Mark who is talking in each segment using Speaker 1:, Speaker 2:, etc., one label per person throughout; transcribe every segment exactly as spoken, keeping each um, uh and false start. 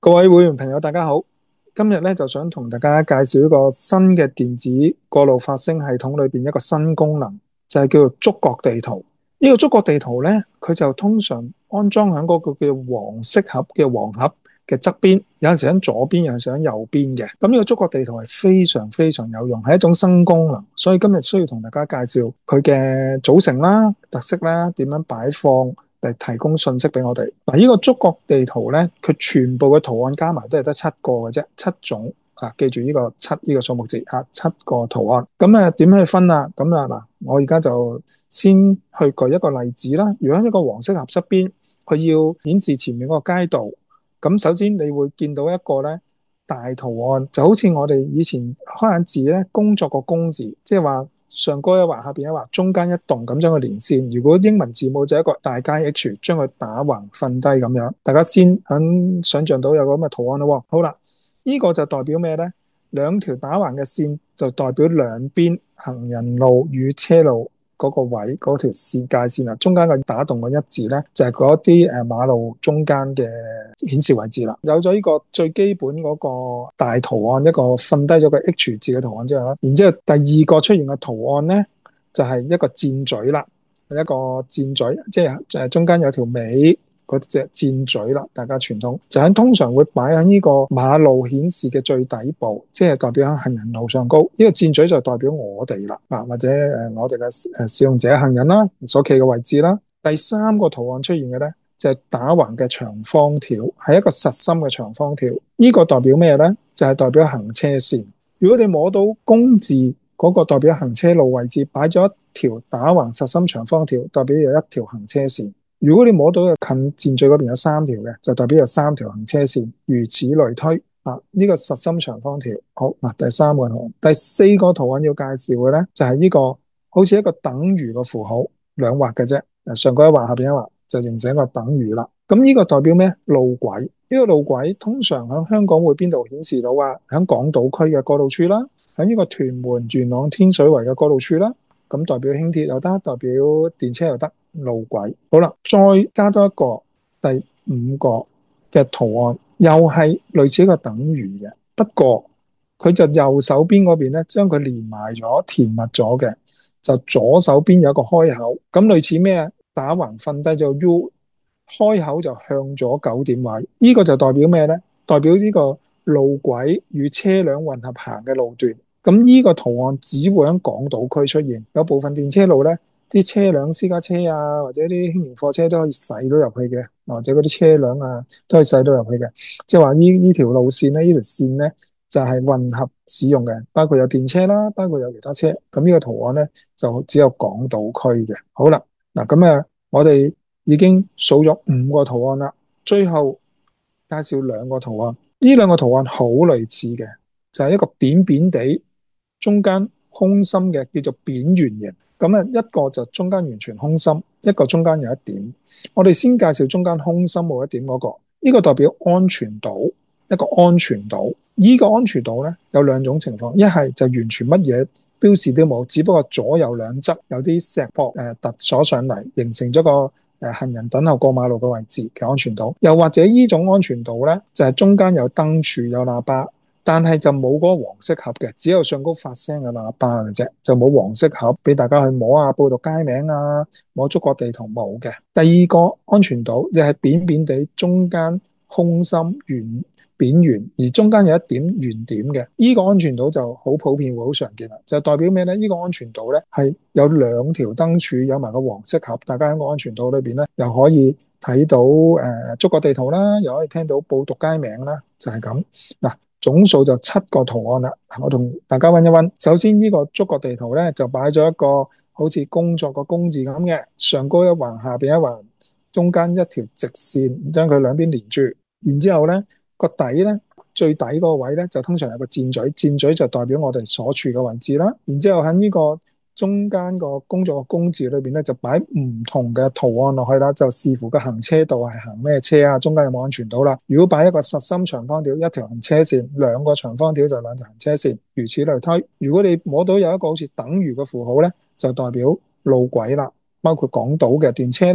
Speaker 1: 各位會員朋友，大家好。今日咧就想同大家介紹一個新嘅電子過路發聲系統裏邊一個新功能，就係叫做觸覺地圖。呢個觸覺地圖咧，佢就通常安裝喺嗰個叫黃色盒嘅黃盒嘅側邊，有陣時喺左邊，有陣時喺右邊嘅。咁呢個觸覺地圖係非常非常有用，係一種新功能，所以今日需要同大家介紹佢嘅組成啦、特色啦、點樣擺放，嚟提供信息俾我哋。嗱，呢個觸覺地圖咧，佢全部嘅圖案加埋都係得七個嘅啫，七種啊！記住呢個七呢個數目字嚇，七個圖案。咁啊點去分啊？咁啊嗱，我而家就先去舉一個例子啦。如果喺一個黃色盒側邊，佢要顯示前面嗰個街道，咁首先你會見到一個咧大圖案，就好似我哋以前開眼字咧，工作個工字，即係話，上高一橫，下邊一橫，中間一動咁將佢連線。如果英文字母就一個大街 H， 將佢打橫瞓低咁樣。大家先肯想象到有個咁嘅圖案咯。好啦，呢個就代表咩呢？兩條打橫嘅線就代表兩邊行人路與車路嗰個位嗰條線界線啊。中間嘅打動嘅一字呢，就係嗰啲誒馬路中間嘅顯示位置啦。有咗呢個最基本嗰個大圖案，一個瞓低咗個 H 字嘅圖案之後咧，然之後第二個出現嘅圖案呢，就係一個箭嘴啦，一個箭嘴，即係誒中間有條尾嗰隻箭嘴啦。大家傳統就喺通常會擺喺呢個馬路顯示嘅最底部，即係代表喺行人路上高。呢個箭嘴就代表我哋啦，啊或者誒我哋嘅誒使用者行人啦所企嘅位置啦。第三個圖案出現嘅呢，就係打橫嘅長方條，係一個實心嘅長方條。呢個代表咩呢？就係代表行車線。如果你摸到公字嗰個代表行車路位置，擺咗一條打橫實心長方條，代表有一條行車線。如果你摸到近箭嘴嗰邊有三條嘅，就代表有三條行車線，如此類推。啊，呢個實心長方條。好，嗱，第三個圖案，第四個圖案要介紹嘅呢，就係呢個好似一個等於嘅符號，兩畫嘅啫，上嗰一畫，下邊一畫，就形成一個等於啦。咁呢個代表咩？路軌。呢個路軌通常喺香港會邊度顯示到啊？喺港島區嘅過路處啦，喺呢個屯門、元朗、天水圍嘅過路處啦。咁代表輕鐵又得，代表電車又得，路軌。好啦，再加多一個第五個嘅圖案，又係類似一個等於嘅，不過佢就右手邊嗰邊咧，將佢連埋咗，填密咗嘅，就左手邊有一個開口。咁類似咩啊？打橫瞓低咗 U， 開口就向咗九點位。呢個就代表咩呢？代表呢個路軌與車輛混合行嘅路段。咁呢個圖案只會喺港島區出現，有部分電車路呢，啲車輛私家車啊，或者啲輕型貨車都可以駛到入去嘅，或者嗰啲車輛啊都可以駛到入去嘅。即係話呢呢條路線呢，呢條線呢就係混合使用嘅，包括有電車啦，包括有其他車。咁呢個圖案呢，就只有港島區嘅。好啦，嗱咁啊，我哋已經數咗五個圖案啦，最後介紹兩個圖案。呢兩個圖案好類似嘅，就係一個扁扁地，中間空心嘅，叫做扁圓形。咁啊，一個就中間完全空心，一個中間有一點。我哋先介紹中間空心冇一點嗰個，呢個代表安全島，一個安全島。呢個安全島呢，有兩種情況，一係就完全乜嘢標示都冇，只不過左右兩側有啲石壆誒突咗上嚟，形成咗個誒行人等候過馬路嘅位置嘅安全島。又或者呢種安全島呢，就係中間有燈柱有喇叭，但係就冇嗰個黃色盒嘅，只有上高發聲嘅喇叭嘅啫，就冇黃色盒俾大家去摸啊，報讀街名啊，摸觸覺地圖冇嘅。第二個安全島又係扁扁地，中間空心圓扁圓，而中間有一點圓點嘅。呢個安全島就好普遍會好常見啦，就代表咩呢？呢個安全島呢係有兩條燈柱，有埋個黃色盒，大家喺個安全島裏邊呢，又可以睇到誒觸覺地圖啦，又可以聽到報讀街名啦，就係咁嗱。總數就七個圖案啦，我同大家溫一溫。首先呢個觸覺地圖呢，就擺咗一個好似工作個工字咁嘅，上高一橫，下邊一橫，中間一條直線將佢兩邊連住。然之後呢個底呢，最底嗰個位呢，就通常有個箭嘴，箭嘴就代表我哋所處嘅位置啦。然之後喺呢個中間個工作個工字裏邊咧，就擺唔同嘅圖案落去啦，就視乎個行車道係行咩車啊，中間有冇安全島啦。如果擺一個實心長方條，一條行車線，兩個長方條就兩條行車線，如此類推。如果你摸到有一個好似等於嘅符號咧，就代表路軌啦，包括港島嘅電車啦，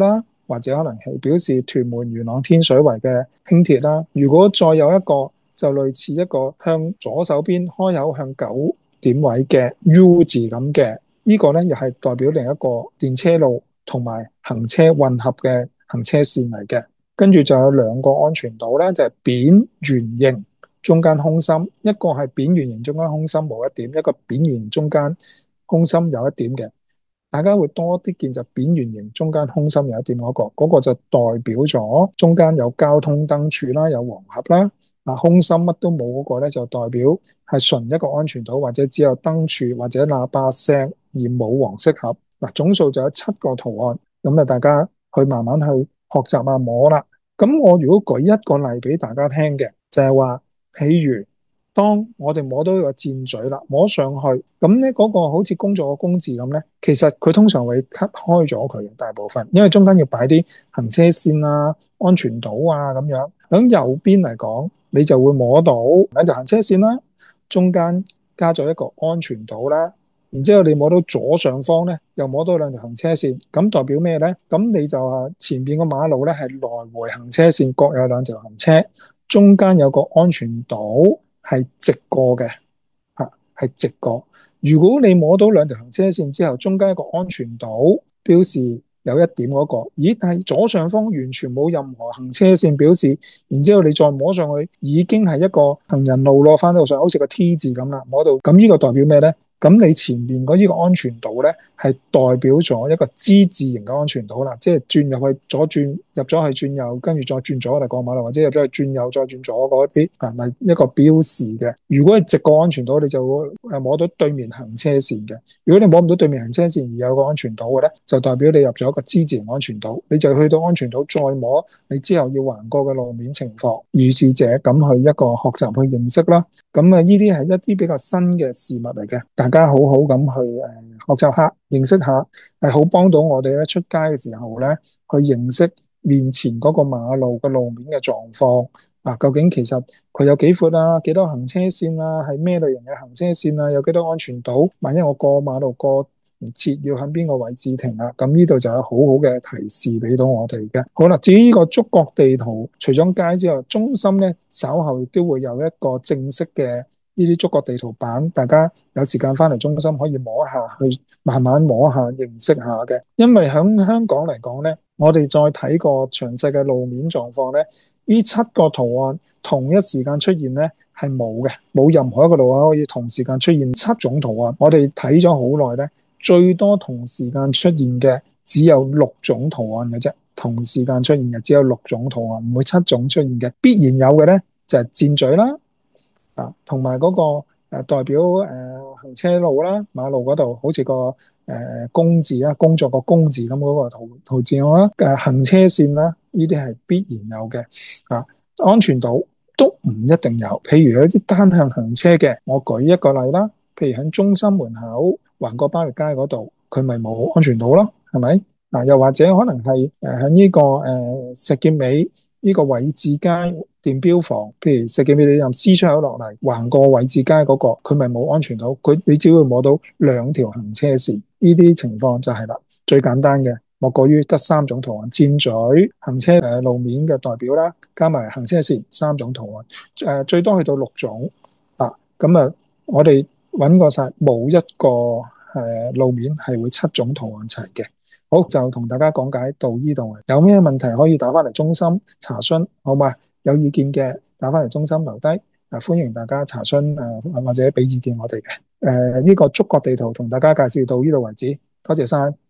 Speaker 1: 或者可能係表示屯門、元朗、天水圍嘅輕鐵啦。如果再有一個就類似一個向左手邊開口向九點位嘅 U 字咁嘅，呢個呢又係代表另一個電車路同埋行車混合嘅行車線嚟嘅。跟住就有兩個安全島咧，就係扁圓形中間空心，一個係扁圓形中間空心冇一點，一個扁圓形中間空心有一點嘅。大家會多啲見就扁圓形中間空心有一點嗰個，嗰個就代表咗中間有交通燈柱啦，有黃盒啦。啊，空心乜都冇嗰個咧，就代表係純一個安全島，或者只有燈柱或者喇叭聲而冇黃色盒。嗱，總數就有七個圖案，咁啊大家去慢慢去學習啊摸啦。咁我如果舉一個例俾大家聽嘅，就係話，譬如當我哋摸到一個箭嘴啦，摸上去，咁咧嗰個好似工作個工字咁咧，其實佢通常會 cut 開咗佢嘅大部分，因為中間要擺啲行車線啊、安全島啊咁樣。響右邊嚟講，你就會摸到兩條行車線啦，中間加咗一個安全島啦。然之後你摸到左上方咧，又摸到兩條行車線，咁代表咩咧？咁你就話前邊個馬路咧係來回行車線，各有兩條行車，中間有個安全島係直過嘅，吓係直過。如果你摸到兩條行車線之後，中間一個安全島標示有一點嗰個，咦？但係左上方完全冇任何行車線表示，然之後你再摸上去，已經係一個行人路咯，翻到上好似個 T 字咁啦，摸到。咁呢個代表咩咧？咁你前面嗰呢個安全島咧，係代表咗一個之字形嘅安全島啦，即係轉入去左轉入咗去轉右，跟住再轉左嚟過馬路，或者入咗去轉右再轉左嗰啲啊，係一個標示嘅。如果係直過安全島，你就會誒摸到對面行車線嘅。如果你摸唔到對面行車線而有個安全島嘅咧，就代表你入咗一個之字形安全島，你就去到安全島再摸你之後要橫過嘅路面情況，如是者咁去一個學習去認識啦。咁啊，呢啲係一啲比較新嘅事物嚟嘅，大家好好咁去誒學習下、認識下，係好幫到我哋咧出街嘅時候咧，去認識面前嗰個馬路嘅路面嘅狀況啊，究竟其實佢有幾闊啊，幾多行車線啊，係咩類型嘅行車線啊，有幾多安全島？萬一我過馬路過唔切，要喺邊個位置停啊？咁呢度就有好好嘅提示俾到我哋嘅。好啦，至於呢個觸覺地圖，除咗街之外，中心咧稍後亦都會有一個正式嘅呢啲觸覺地圖版，大家有時間翻嚟中心可以摸一下，去慢慢摸一下，認識下嘅。因為喺香港嚟講咧，我哋再睇過詳細嘅路面狀況咧，呢七個圖案同一時間出現咧係冇嘅，冇任何一個路口可以同時間出現七種圖案。我哋睇咗好耐咧，最多同時間出現嘅只有六種圖案嘅啫，同時間出現嘅只有六種圖案，唔會七種出現嘅。必然有嘅咧就係箭嘴啦，啊，同埋嗰個誒代表誒、呃、行車路啦，馬路嗰度好似個誒、呃、工字啊，工作個工字咁嗰個圖圖字啦，誒、啊、行車線啦，呢啲係必然有嘅。啊，安全島都唔一定有，譬如有啲單向行車嘅，我舉一個例啦，譬如喺中心門口橫過巴域街嗰度，佢咪冇安全島咯，係咪？啊，又或者可能係誒喺呢個誒、呃、石硤尾呢個偉志街電錶房，譬如石硤尾你由 C 出口落嚟橫過偉志街嗰、那個，佢咪冇安全島，佢你只會摸到兩條行車線，呢啲情況就係啦，最簡單嘅莫過於得三種圖案：箭嘴、行車誒路面嘅代表啦，加埋行車線三種圖案，誒、呃、最多去到六種啊。咁啊，我哋揾過晒，冇一個誒、呃、路面係會七種圖案齊嘅。好，就同大家講解到呢度，有咩問題可以打翻嚟中心查詢，好嘛？有意見嘅打翻嚟中心留低，啊歡迎大家查詢誒、呃、或者俾意見我哋嘅。誒、呃、呢、這個觸覺地圖同大家介紹到呢度為止，多謝晒。